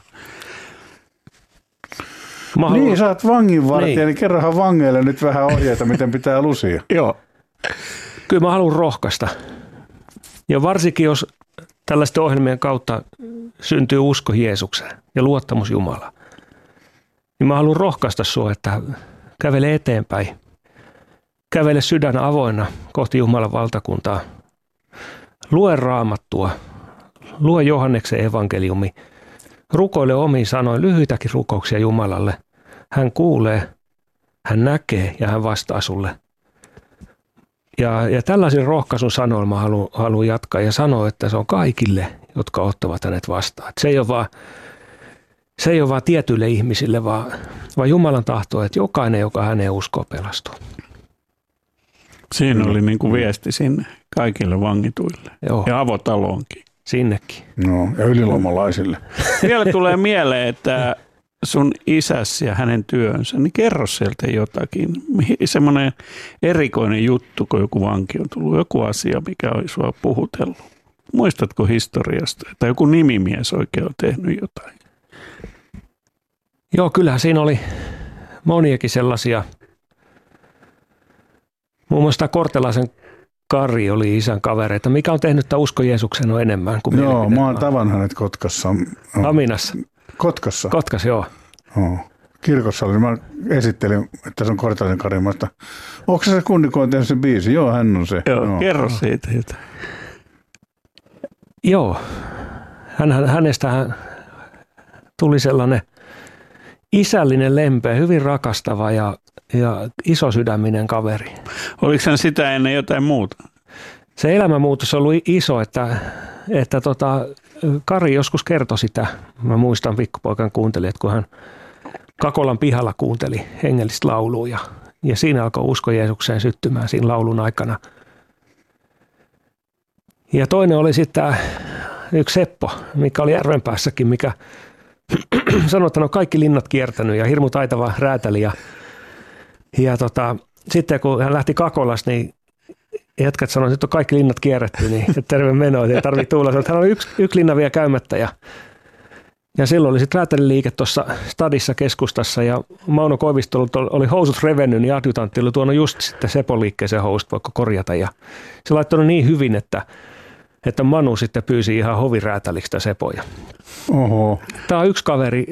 Niin, sä oot vanginvartija, niin kerrohan vangeille nyt vähän ohjeita, miten pitää lusia. Joo. Kyllä mä haluan rohkaista. Ja varsinkin, jos tällaisten ohjelmien kautta syntyy usko Jeesukseen ja luottamus Jumalaan, niin mä haluan rohkaista sua, että kävele eteenpäin. Kävele sydän avoinna kohti Jumalan valtakuntaa. Lue Raamattua. Lue Johanneksen evankeliumi. Rukoile omiin sanoin lyhyitäkin rukouksia Jumalalle. Hän kuulee, hän näkee ja hän vastaa sulle. Ja tällaisen rohkaisun sanoilla mä haluan jatkaa ja sanoa, että se on kaikille, jotka ottavat hänet vastaan. Että se ei ole vaan tietyille ihmisille, vaan Jumalan tahto, että jokainen, joka häneen uskoo, pelastuu. Siinä oli niin kuin viesti sinne kaikille vangituille. Joo. Ja avotaloonkin. Sinnekin. No, ja ylilomalaisille. Vielä tulee mieleen, että sun isäsi ja hänen työnsä, niin kerro sieltä jotakin. Semmoinen erikoinen juttu, kun joku vanki on tullut, joku asia, mikä on sua puhutellut. Muistatko historiasta? Tai joku nimimies oikein on tehnyt jotain? Joo, kyllähän siinä oli moniakin sellaisia. Muun muassa Kortelaisen Kari oli isän kavereita. Mikä on tehnyt tämä usko Jeesukseen on enemmän kuin Joo, mä oon tavannut hänet Kotkassa. Haminassa. Kotkassa? Kotkassa, joo. Kirkossa oli. Mä esittelin, että se on Kortelaisen Kari. Mä että, onko se kundi, kun on tehnyt sen biisi? Joo, hän on se. Joo, kerro siitä jotain. Joo. Hänestä tuli sellainen isällinen, lempeä, hyvin rakastava ja isosydäminen kaveri. Oliko hän sitä ennen jotain muuta? Se elämänmuutos on ollut iso, että Kari joskus kertoi sitä. Mä muistan pikkupoikan kuuntelin, että kun hän Kakolan pihalla kuunteli hengellistä laulua Ja siinä alkoi usko Jeesukseen syttymään siinä laulun aikana. Ja toinen oli sitten tämä yksi Seppo, mikä oli Järvenpäässäkin, mikä sanoi, että on kaikki linnat kiertänyt ja hirmu taitava räätäli. Ja sitten kun hän lähti Kakolasta, niin jätkät sanoivat, että on kaikki linnat kierretty, niin terve meno, ei tarvitse tulla. Hän oli yksi linna vielä käymättä ja silloin oli sitten räätäliliike tuossa stadissa keskustassa ja Mauno Koivisto oli housut revennyt, niin adjutantti oli tuonut just sitten Sepon liikkeeseen housut, voiko korjata. Ja se laittoi niin hyvin, että Manu sitten pyysi ihan hoviräätäliksi sitä Sepoja. Oho. Tämä on yksi kaveri,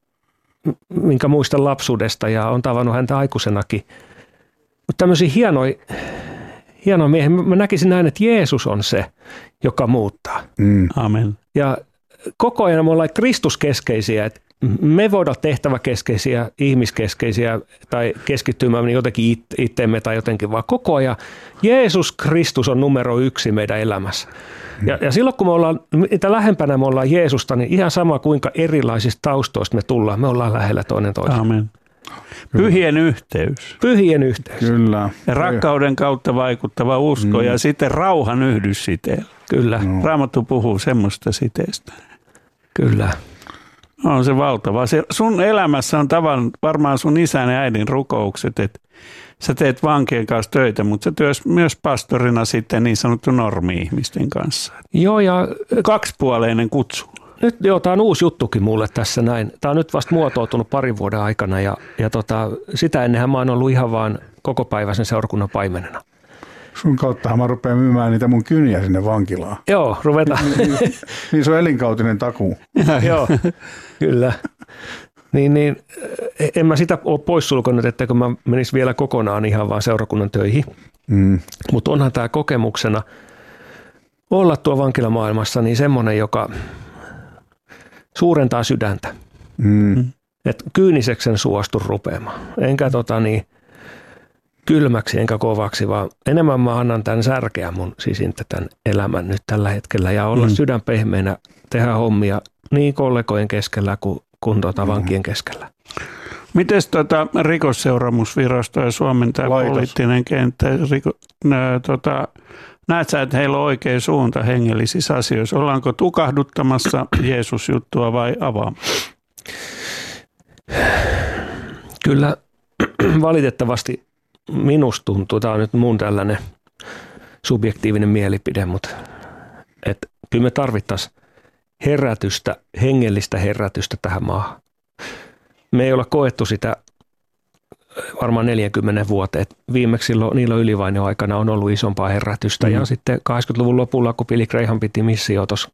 minkä muistan lapsuudesta ja on tavannut häntä aikuisenakin. Mutta tämmöisiä hienoja miehiä. Mä näkisin näin, että Jeesus on se, joka muuttaa. Amen. Ja koko ajan me ollaan Kristuskeskeisiä, että me voidaan tehtäväkeskeisiä, ihmiskeskeisiä tai keskittymään jotenkin itteemme tai jotenkin, vaan koko ajan Jeesus Kristus on numero 1 meidän elämässä. Ja silloin kun me ollaan, mitä lähempänä me ollaan Jeesusta, niin ihan sama kuinka erilaisista taustoista me tullaan, me ollaan lähellä toinen toiseen. Amen. Pyhien yhteys. Pyhien yhteys. Kyllä. Ja rakkauden kautta vaikuttava usko ja sitten rauhan yhdyssiteellä. Kyllä. Raamattu puhuu semmoista siteestä. Kyllä. On se valtava. Sun elämässä on varmaan sun isän ja äidin rukoukset, että sä teet vankien kanssa töitä, mutta sä työs myös pastorina sitten niin sanottu normi-ihmisten kanssa. Joo, ja kaksipuoleinen kutsu. Nyt tämä on uusi juttukin mulle tässä näin. Tämä on nyt vasta muotoutunut parin vuoden aikana ja sitä ennenhän mä oon ollut ihan vaan kokopäiväisen seurakunnan paimenena. Sun kauttahan mä rupean myymään niitä mun kyniä sinne vankilaan. Joo, ruvetaan. Niin se on elinkautinen takuu. Joo, kyllä. Niin, en mä sitä ole poissulkenut, että kun mä menis vielä kokonaan ihan vaan seurakunnan töihin. Mutta onhan tämä kokemuksena olla tuo vankilamaailmassa niin semmoinen, joka suurentaa sydäntä. Et kyyniseksen suostu rupeamaan. Enkä kylmäksi enkä kovaksi, vaan enemmän mä annan tämän särkeä mun sisintä tämän elämän nyt tällä hetkellä ja olla sydän pehmeänä, tehdä hommia niin kollegojen keskellä kuin vankien keskellä. Mites rikosseuraamusvirasto ja Suomen tämä poliittinen kenttä, näet sä, että heillä on oikea suunta hengellisissä asioissa? Ollaanko tukahduttamassa Jeesus-juttua vai avaamassa? Kyllä valitettavasti minusta tuntuu, tämä on nyt mun tällainen subjektiivinen mielipide, mutta kyllä me tarvittaisiin herätystä, hengellistä herätystä tähän maahan. Me ei olla koettu sitä varmaan 40 vuoteen. Viimeksi niillä Ylivainion aikana on ollut isompaa herätystä ja sitten 80-luvun lopulla, kun Billy Graham piti missio tuossa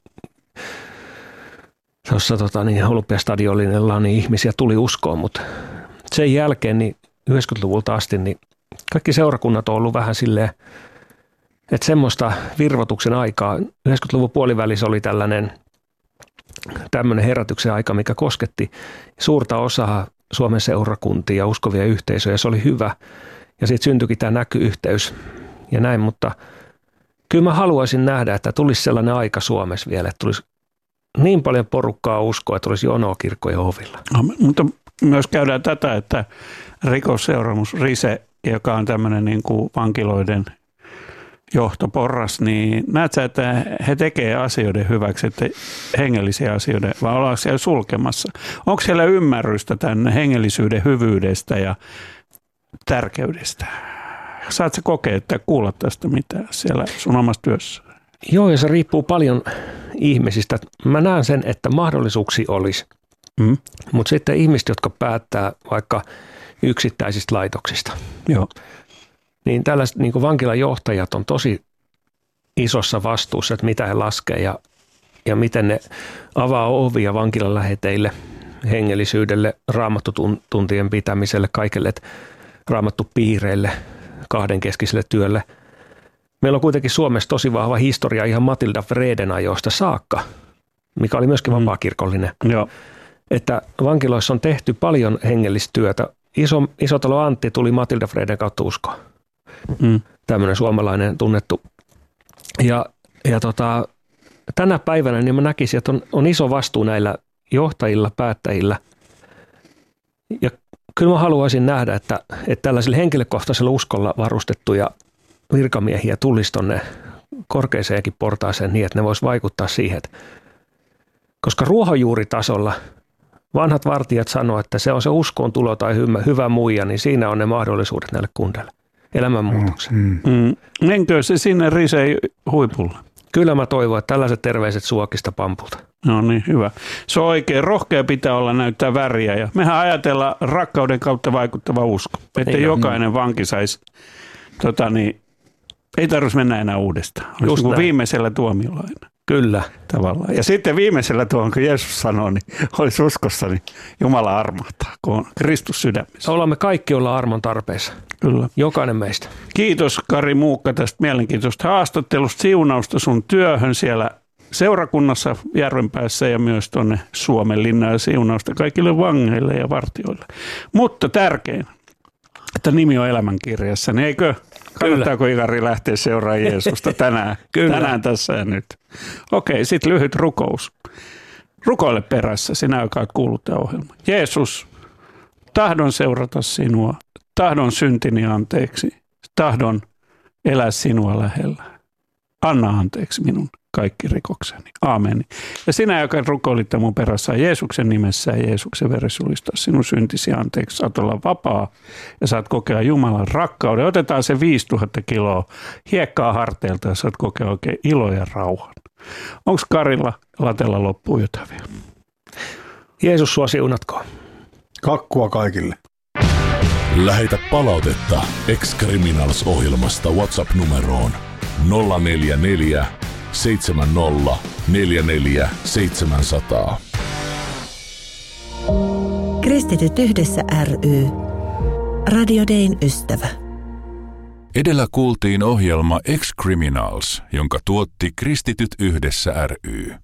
Olympiastadionilla, niin ihmisiä tuli uskoon, mutta sen jälkeen niin 90-luvulta asti niin kaikki seurakunnat on ollut vähän silleen, että semmoista virvotuksen aikaa. 90-luvun puolivälissä oli tämmöinen herätyksen aika, mikä kosketti suurta osaa Suomen seurakuntia ja uskovia yhteisöjä. Se oli hyvä ja siitä syntyikin tämä näkyyhteys ja näin, mutta kyllä mä haluaisin nähdä, että tulisi sellainen aika Suomessa vielä, että tulisi niin paljon porukkaa uskoa, että olisi jonoa kirkkojen ovilla. Mutta myös käydään tätä, että rikosseuraamus Rise, joka on tämmöinen niin kuin vankiloiden johtoporras, niin näet sä, että he tekee asioiden hyväksi, että hengellisiä asioita, vai ollaanko siellä sulkemassa? Onko siellä ymmärrystä tämän hengellisyyden hyvyydestä ja tärkeydestä? Saat sä kokea, että kuulla tästä mitään siellä sun omassa työssä? Joo, ja se riippuu paljon ihmisistä. Mä näen sen, että mahdollisuuksia olisi, mutta sitten ihmiset, jotka päättää vaikka yksittäisistä laitoksista. Joo. Niin tällaiset niin kuin vankilan johtajat on tosi isossa vastuussa, että mitä he laskee ja miten ne avaa ovia vankilan läheteille, hengellisyydelle, raamattutuntien pitämiselle, kaikille raamattupiireille, kahdenkeskiselle työlle. Meillä on kuitenkin Suomessa tosi vahva historia ihan Matilda Vreden ajoista saakka, mikä oli myöskin vapaakirkollinen. Joo. Että vankiloissa on tehty paljon hengellistä työtä. Isotalo Antti tuli Matilda Vreden kautta uskoon. Tämmöinen suomalainen tunnettu. Ja tänä päivänä niin mä näkisin, että on iso vastuu näillä johtajilla, päättäjillä ja kyllä mä haluaisin nähdä, että tällaisilla henkilökohtaisella uskolla varustettuja virkamiehiä tulisi tuonne korkeaseenkin portaaseen niin, että ne vois vaikuttaa siihen, että koska ruohonjuuritasolla vanhat vartijat sanoo, että se on se uskoon tulo tai hyvä muija, niin siinä on ne mahdollisuudet näille kundeille elämänmuutokseen. Menkö se sinne Riseen huipulle? Kyllä mä toivon, että tällaiset terveiset Suokista Pampulta. No niin, hyvä. Se on oikein rohkea pitää olla, näyttää väriä. Ja mehän ajatellaan rakkauden kautta vaikuttava usko. Että jokainen vanki saisi, ei tarvitsisi mennä enää uudestaan. Olisi niin viimeisellä tuomiolla aina. Kyllä. Tavallaan. Ja sitten viimeisellä tuohon, kun Jeesus sanoo, niin olisi uskossa, niin Jumala armahtaa, kun on Kristus sydämessä. Olemme kaikki olla armon tarpeessa. Kyllä. Jokainen meistä. Kiitos Kari Muukka tästä mielenkiintoista haastattelusta, siunausta sun työhön siellä seurakunnassa Järvenpäässä ja myös tuonne Suomenlinnaan ja siunausta kaikille vangeille ja vartijoille. Mutta tärkein, että nimi on elämänkirjassa, niin eikö? Kannattaako Ikari lähteä seuraamaan Jeesusta tänään? Tänään tässä ja nyt. Okei, sitten lyhyt rukous. Rukoile perässä, sinä joka olet kuullut tämä ohjelma. Jeesus, tahdon seurata sinua, tahdon syntini anteeksi, tahdon elää sinua lähellä. Anna anteeksi minun kaikki rikokseni. Aamen. Ja sinä, joka rukoilit mun perässä Jeesuksen nimessä ja Jeesuksen veressä julistaa sinun syntisi anteeksi, saat olla vapaa ja saat kokea Jumalan rakkauden. Otetaan se 5000 kiloa hiekkaa harteilta ja saat kokea oikein ilo ja rauhan. Onko Karilla latella loppuun jotain vielä? Jeesus sua siunatkoon. Kakkua kaikille. Lähetä palautetta Ex-Criminals-ohjelmasta WhatsApp-numeroon 044 70 44 700. Kristityt yhdessä ry. Radio Dayn ystävä. Edellä kuultiin ohjelma Ex-Criminals, jonka tuotti Kristityt yhdessä ry.